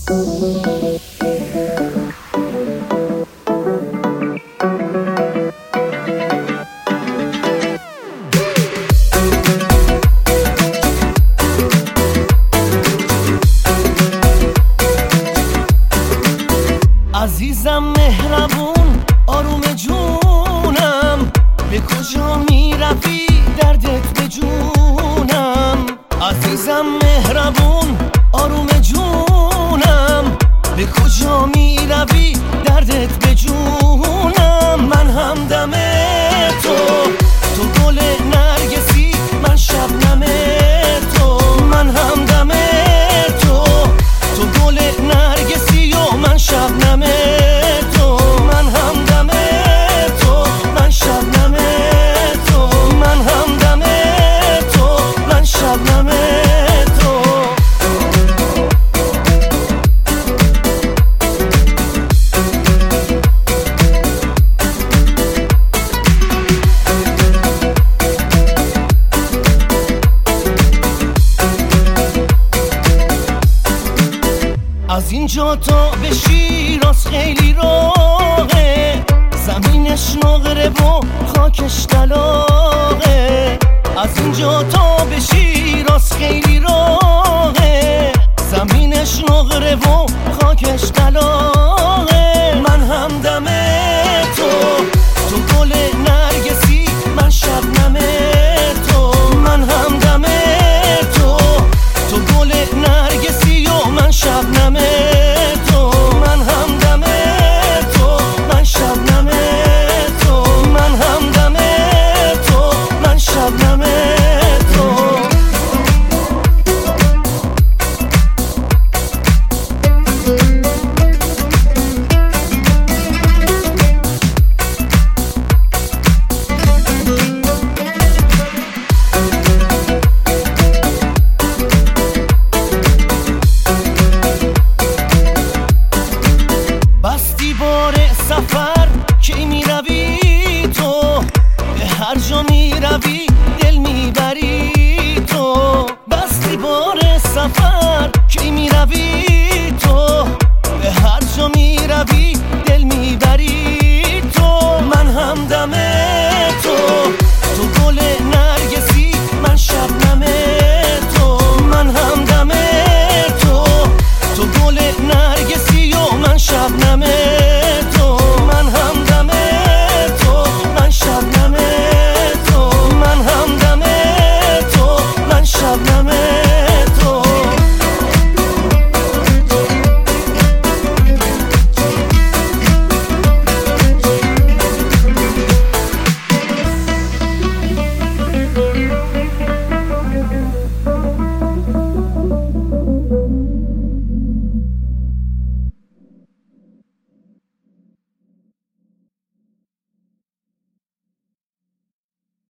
عزیزم مهربون آروم جونم، به کجا می روی دردت به جونم. عزیزم مهربون آروم جونم، به کجا می روی دردت به جونم. من همدم تو، تو گل نرگسی، من شبنم تو. من همدم تو، تو گل نرگسی و من شبنم تو. من همدم تو، من شبنم تو. من همدم تو، من شبنم تو. از اینجا تا به شیراز خیلی راهه، زمینش نقره و خاکش طلاقه. از اینجا تا به شیراز خیلی راهه،